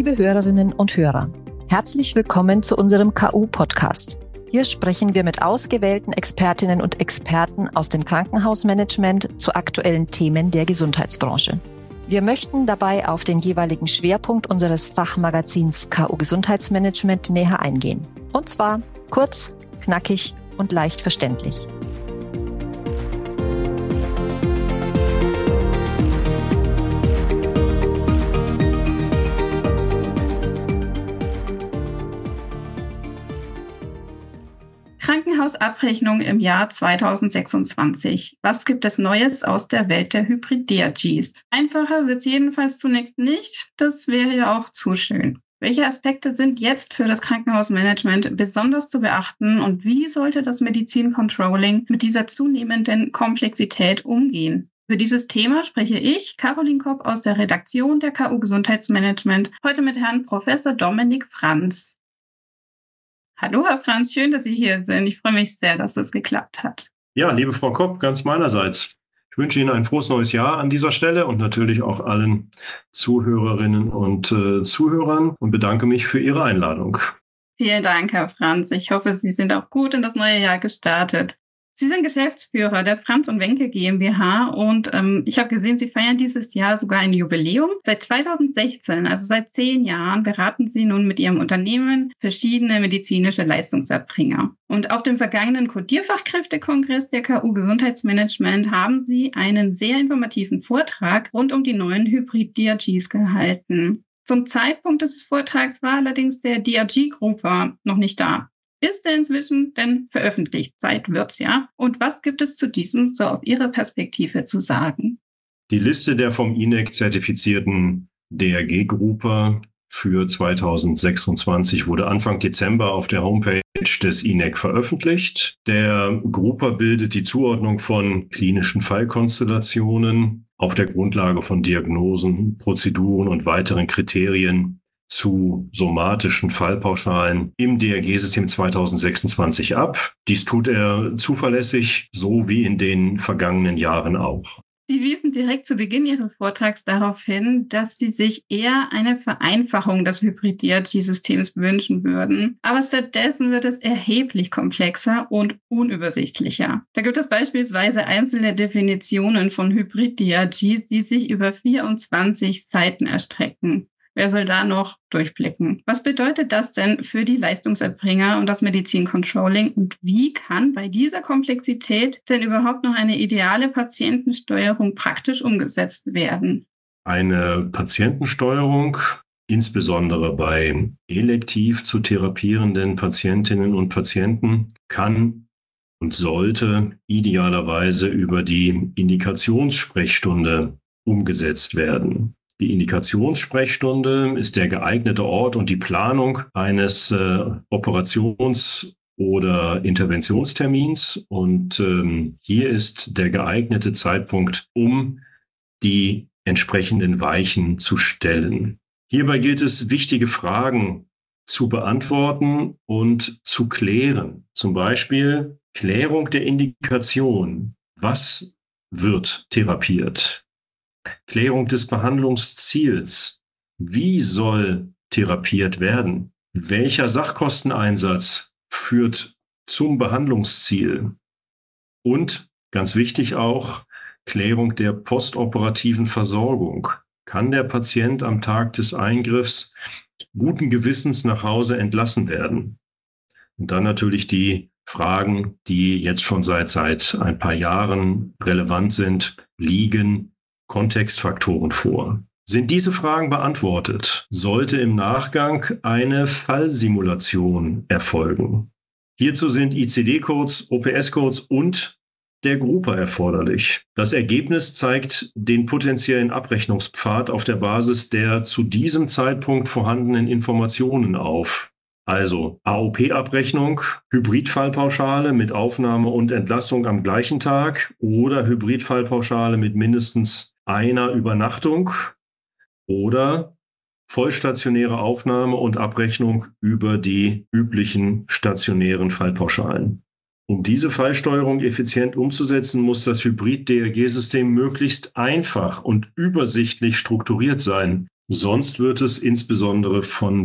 Liebe Hörerinnen und Hörer, herzlich willkommen zu unserem KU-Podcast. Hier sprechen wir mit ausgewählten Expertinnen und Experten aus dem Krankenhausmanagement zu aktuellen Themen der Gesundheitsbranche. Wir möchten dabei auf den jeweiligen Schwerpunkt unseres Fachmagazins KU Gesundheitsmanagement näher eingehen. Und zwar kurz, knackig und leicht verständlich. Krankenhausabrechnung im Jahr 2026. Was gibt es Neues aus der Welt der Hybrid-DRGs? Einfacher wird es jedenfalls zunächst nicht. Das wäre ja auch zu schön. Welche Aspekte sind jetzt für das Krankenhausmanagement besonders zu beachten und wie sollte das Medizincontrolling mit dieser zunehmenden Komplexität umgehen? Für dieses Thema spreche ich, Caroline Kopp aus der Redaktion der KU Gesundheitsmanagement, heute mit Herrn Professor Dominik Franz. Hallo Herr Franz, schön, dass Sie hier sind. Ich freue mich sehr, dass das geklappt hat. Ja, liebe Frau Kopp, ganz meinerseits. Ich wünsche Ihnen ein frohes neues Jahr an dieser Stelle und natürlich auch allen Zuhörerinnen und Zuhörern und bedanke mich für Ihre Einladung. Vielen Dank, Herr Franz. Ich hoffe, Sie sind auch gut in das neue Jahr gestartet. Sie sind Geschäftsführer der Franz und Wenke GmbH und ich habe gesehen, Sie feiern dieses Jahr sogar ein Jubiläum. Seit 2016, also seit 10 Jahren, beraten Sie nun mit Ihrem Unternehmen verschiedene medizinische Leistungserbringer. Und auf dem vergangenen Codierfachkräftekongress der KU Gesundheitsmanagement haben Sie einen sehr informativen Vortrag rund um die neuen Hybrid-DRGs gehalten. Zum Zeitpunkt des Vortrags war allerdings der DRG-Grupper noch nicht da. Ist er inzwischen denn veröffentlicht? Zeit wird's ja. Und was gibt es zu diesem so aus Ihrer Perspektive zu sagen? Die Liste der vom InEK zertifizierten DRG-Grupper für 2026 wurde Anfang Dezember auf der Homepage des InEK veröffentlicht. Der Grupper bildet die Zuordnung von klinischen Fallkonstellationen auf der Grundlage von Diagnosen, Prozeduren und weiteren Kriterien zu somatischen Fallpauschalen im DRG-System 2026 ab. Dies tut er zuverlässig, so wie in den vergangenen Jahren auch. Sie wiesen direkt zu Beginn Ihres Vortrags darauf hin, dass Sie sich eher eine Vereinfachung des Hybrid-DRG-Systems wünschen würden. Aber stattdessen wird es erheblich komplexer und unübersichtlicher. Da gibt es beispielsweise einzelne Definitionen von Hybrid-DRGs, die sich über 24 Seiten erstrecken. Wer soll da noch durchblicken? Was bedeutet das denn für die Leistungserbringer und das Medizincontrolling? Und wie kann bei dieser Komplexität denn überhaupt noch eine ideale Patientensteuerung praktisch umgesetzt werden? Eine Patientensteuerung, insbesondere bei elektiv zu therapierenden Patientinnen und Patienten, kann und sollte idealerweise über die Indikationssprechstunde umgesetzt werden. Die Indikationssprechstunde ist der geeignete Ort und die Planung eines Operations- oder Interventionstermins. Und hier ist der geeignete Zeitpunkt, um die entsprechenden Weichen zu stellen. Hierbei gilt es, wichtige Fragen zu beantworten und zu klären. Zum Beispiel Klärung der Indikation. Was wird therapiert? Klärung des Behandlungsziels. Wie soll therapiert werden? Welcher Sachkosteneinsatz führt zum Behandlungsziel? Und ganz wichtig auch, Klärung der postoperativen Versorgung. Kann der Patient am Tag des Eingriffs guten Gewissens nach Hause entlassen werden? Und dann natürlich die Fragen, die jetzt schon seit ein paar Jahren relevant sind, liegen Kontextfaktoren vor. Sind diese Fragen beantwortet, sollte im Nachgang eine Fallsimulation erfolgen. Hierzu sind ICD-Codes, OPS-Codes und der Grupper erforderlich. Das Ergebnis zeigt den potenziellen Abrechnungspfad auf der Basis der zu diesem Zeitpunkt vorhandenen Informationen auf. Also AOP-Abrechnung, Hybridfallpauschale mit Aufnahme und Entlassung am gleichen Tag oder Hybridfallpauschale mit mindestens einer Übernachtung oder vollstationäre Aufnahme und Abrechnung über die üblichen stationären Fallpauschalen. Um diese Fallsteuerung effizient umzusetzen, muss das Hybrid-DRG-System möglichst einfach und übersichtlich strukturiert sein. Sonst wird es insbesondere von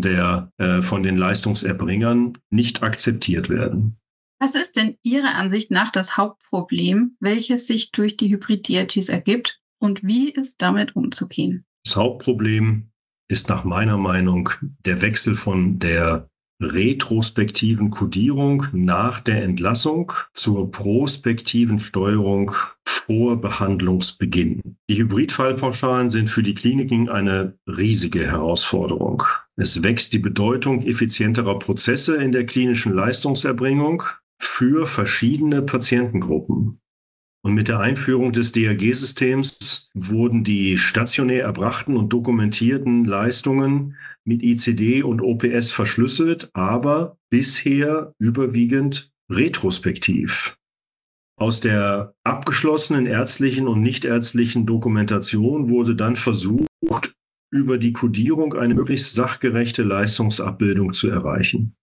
den Leistungserbringern nicht akzeptiert werden. Was ist denn Ihrer Ansicht nach das Hauptproblem, welches sich durch die Hybrid-DRGs ergibt, und wie ist damit umzugehen? Das Hauptproblem ist nach meiner Meinung der Wechsel von der retrospektiven Kodierung nach der Entlassung zur prospektiven Steuerung vor Behandlungsbeginn. Die Hybridfallpauschalen sind für die Kliniken eine riesige Herausforderung. Es wächst die Bedeutung effizienterer Prozesse in der klinischen Leistungserbringung für verschiedene Patientengruppen. Und mit der Einführung des DRG-Systems wurden die stationär erbrachten und dokumentierten Leistungen mit ICD und OPS verschlüsselt, aber bisher überwiegend retrospektiv. Aus der abgeschlossenen ärztlichen und nichtärztlichen Dokumentation wurde dann versucht, über die Kodierung eine möglichst sachgerechte Leistungsabbildung zu erreichen.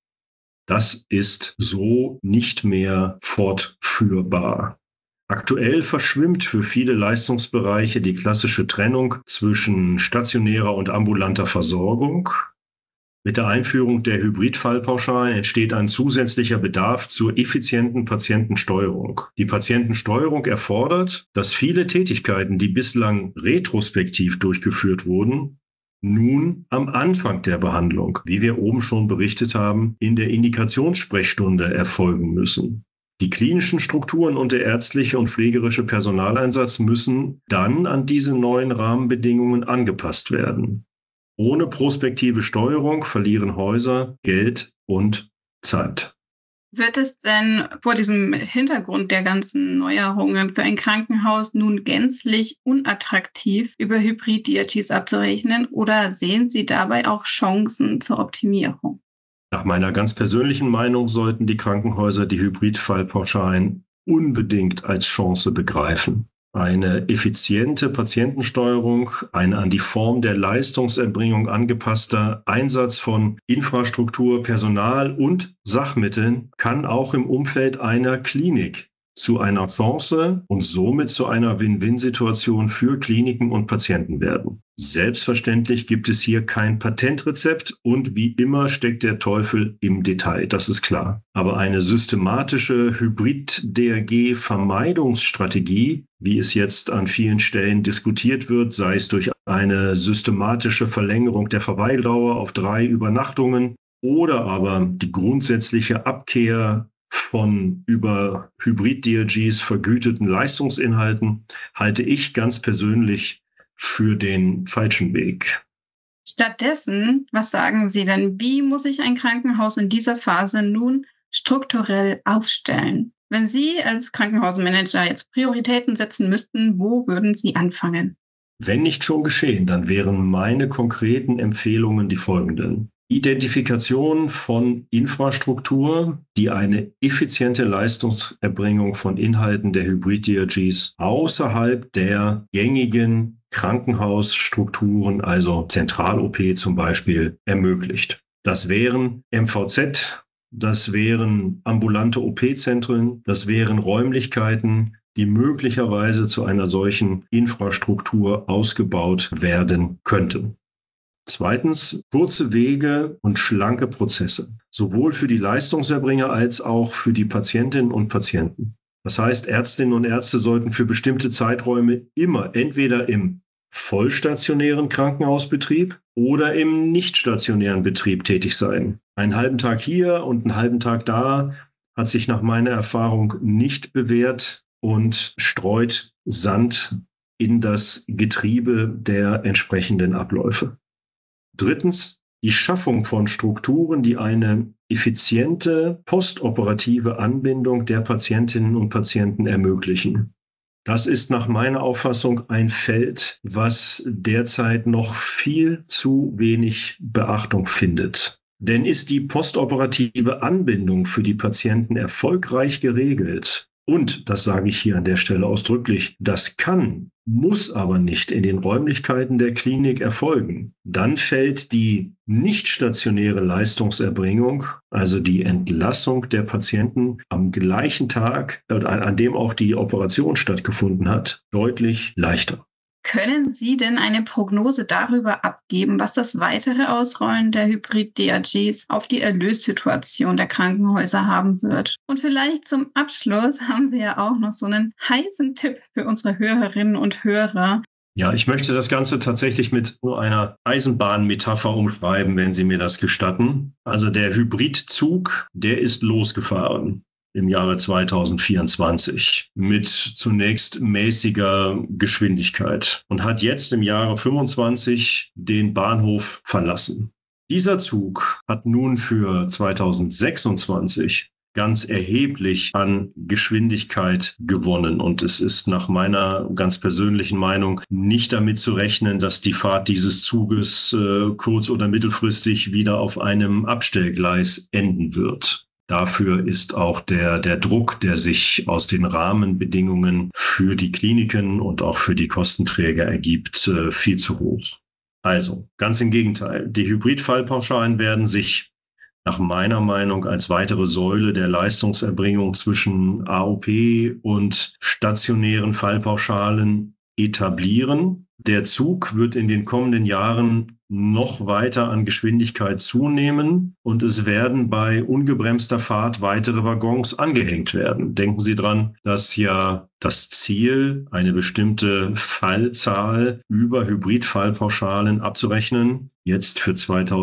Das ist so nicht mehr fortführbar. Aktuell verschwimmt für viele Leistungsbereiche die klassische Trennung zwischen stationärer und ambulanter Versorgung. Mit der Einführung der Hybridfallpauschalen entsteht ein zusätzlicher Bedarf zur effizienten Patientensteuerung. Die Patientensteuerung erfordert, dass viele Tätigkeiten, die bislang retrospektiv durchgeführt wurden, nun am Anfang der Behandlung, wie wir oben schon berichtet haben, in der Indikationssprechstunde erfolgen müssen. Die klinischen Strukturen und der ärztliche und pflegerische Personaleinsatz müssen dann an diese neuen Rahmenbedingungen angepasst werden. Ohne prospektive Steuerung verlieren Häuser Geld und Zeit. Wird es denn vor diesem Hintergrund der ganzen Neuerungen für ein Krankenhaus nun gänzlich unattraktiv, über Hybrid-DRGs abzurechnen, oder sehen Sie dabei auch Chancen zur Optimierung? Nach meiner ganz persönlichen Meinung sollten die Krankenhäuser die Hybridfallpauschalen unbedingt als Chance begreifen. Eine effiziente Patientensteuerung, ein an die Form der Leistungserbringung angepasster Einsatz von Infrastruktur, Personal und Sachmitteln kann auch im Umfeld einer Klinik zu einer Chance und somit zu einer Win-Win-Situation für Kliniken und Patienten werden. Selbstverständlich gibt es hier kein Patentrezept und wie immer steckt der Teufel im Detail, das ist klar. Aber eine systematische Hybrid-DRG-Vermeidungsstrategie, wie es jetzt an vielen Stellen diskutiert wird, sei es durch eine systematische Verlängerung der Verweildauer auf 3 Übernachtungen oder aber die grundsätzliche Abkehr von über Hybrid-DRGs vergüteten Leistungsinhalten, halte ich ganz persönlich für den falschen Weg. Stattdessen, was sagen Sie denn, wie muss sich ein Krankenhaus in dieser Phase nun strukturell aufstellen? Wenn Sie als Krankenhausmanager jetzt Prioritäten setzen müssten, wo würden Sie anfangen? Wenn nicht schon geschehen, dann wären meine konkreten Empfehlungen die folgenden. Identifikation von Infrastruktur, die eine effiziente Leistungserbringung von Inhalten der Hybrid-DRGs außerhalb der gängigen Krankenhausstrukturen, also Zentral-OP zum Beispiel, ermöglicht. Das wären MVZ, das wären ambulante OP-Zentren, das wären Räumlichkeiten, die möglicherweise zu einer solchen Infrastruktur ausgebaut werden könnten. Zweitens, kurze Wege und schlanke Prozesse, sowohl für die Leistungserbringer als auch für die Patientinnen und Patienten. Das heißt, Ärztinnen und Ärzte sollten für bestimmte Zeiträume immer entweder im vollstationären Krankenhausbetrieb oder im nichtstationären Betrieb tätig sein. Einen halben Tag hier und einen halben Tag da hat sich nach meiner Erfahrung nicht bewährt und streut Sand in das Getriebe der entsprechenden Abläufe. Drittens, die Schaffung von Strukturen, die eine effiziente postoperative Anbindung der Patientinnen und Patienten ermöglichen. Das ist nach meiner Auffassung ein Feld, was derzeit noch viel zu wenig Beachtung findet. Denn ist die postoperative Anbindung für die Patienten erfolgreich geregelt, und, das sage ich hier an der Stelle ausdrücklich, das kann, muss aber nicht in den Räumlichkeiten der Klinik erfolgen. Dann fällt die nicht stationäre Leistungserbringung, also die Entlassung der Patienten am gleichen Tag, an dem auch die Operation stattgefunden hat, deutlich leichter. Können Sie denn eine Prognose darüber abgeben, was das weitere Ausrollen der Hybrid-DRGs auf die Erlössituation der Krankenhäuser haben wird? Und vielleicht zum Abschluss haben Sie ja auch noch so einen heißen Tipp für unsere Hörerinnen und Hörer. Ja, ich möchte das Ganze tatsächlich mit nur einer Eisenbahnmetapher umschreiben, wenn Sie mir das gestatten. Also der Hybridzug, der ist losgefahren im Jahre 2024 mit zunächst mäßiger Geschwindigkeit und hat jetzt im Jahre 25 den Bahnhof verlassen. Dieser Zug hat nun für 2026 ganz erheblich an Geschwindigkeit gewonnen. Und es ist nach meiner ganz persönlichen Meinung nicht damit zu rechnen, dass die Fahrt dieses Zuges kurz- oder mittelfristig wieder auf einem Abstellgleis enden wird. Dafür ist auch der Druck, der sich aus den Rahmenbedingungen für die Kliniken und auch für die Kostenträger ergibt, viel zu hoch. Also, ganz im Gegenteil. Die Hybridfallpauschalen werden sich nach meiner Meinung als weitere Säule der Leistungserbringung zwischen AOP und stationären Fallpauschalen etablieren. Der Zug wird in den kommenden Jahren noch weiter an Geschwindigkeit zunehmen und es werden bei ungebremster Fahrt weitere Waggons angehängt werden. Denken Sie dran, dass ja das Ziel, eine bestimmte Fallzahl über Hybridfallpauschalen abzurechnen, jetzt für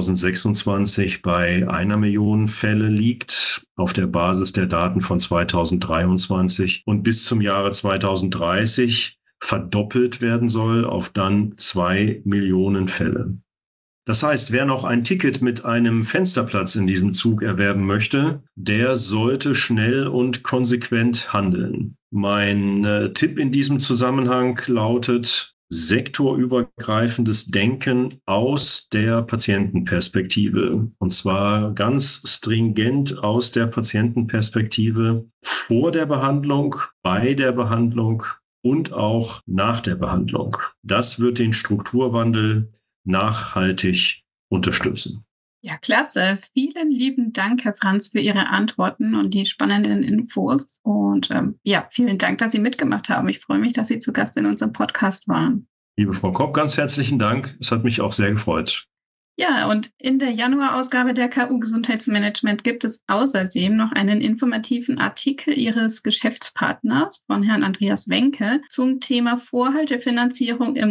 2026 bei 1 Million Fälle liegt, auf der Basis der Daten von 2023 und bis zum Jahre 2030 verdoppelt werden soll auf dann 2 Millionen Fälle. Das heißt, wer noch ein Ticket mit einem Fensterplatz in diesem Zug erwerben möchte, der sollte schnell und konsequent handeln. Mein Tipp in diesem Zusammenhang lautet sektorübergreifendes Denken aus der Patientenperspektive. Und zwar ganz stringent aus der Patientenperspektive vor der Behandlung, bei der Behandlung und auch nach der Behandlung. Das wird den Strukturwandel nachhaltig unterstützen. Ja, klasse. Vielen lieben Dank, Herr Franz, für Ihre Antworten und die spannenden Infos. Und vielen Dank, dass Sie mitgemacht haben. Ich freue mich, dass Sie zu Gast in unserem Podcast waren. Liebe Frau Kopp, ganz herzlichen Dank. Es hat mich auch sehr gefreut. Ja, und in der Januarausgabe der KU Gesundheitsmanagement gibt es außerdem noch einen informativen Artikel Ihres Geschäftspartners von Herrn Andreas Wenke zum Thema Vorhaltefinanzierung im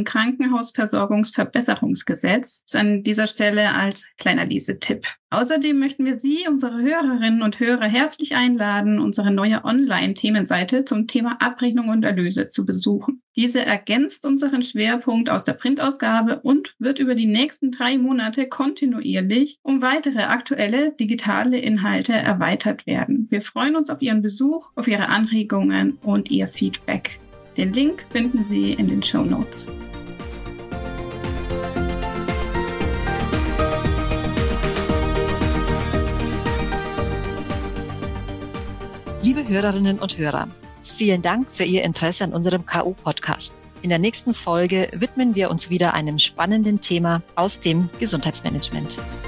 Krankenhausversorgungsverbesserungsgesetz. An dieser Stelle als kleiner Lesetipp. Außerdem möchten wir Sie, unsere Hörerinnen und Hörer, herzlich einladen, unsere neue Online-Themenseite zum Thema Abrechnung und Erlöse zu besuchen. Diese ergänzt unseren Schwerpunkt aus der Printausgabe und wird über die nächsten 3 Monate kontinuierlich um weitere aktuelle digitale Inhalte erweitert werden. Wir freuen uns auf Ihren Besuch, auf Ihre Anregungen und Ihr Feedback. Den Link finden Sie in den Shownotes. Liebe Hörerinnen und Hörer, vielen Dank für Ihr Interesse an unserem KU-Podcast. In der nächsten Folge widmen wir uns wieder einem spannenden Thema aus dem Gesundheitsmanagement.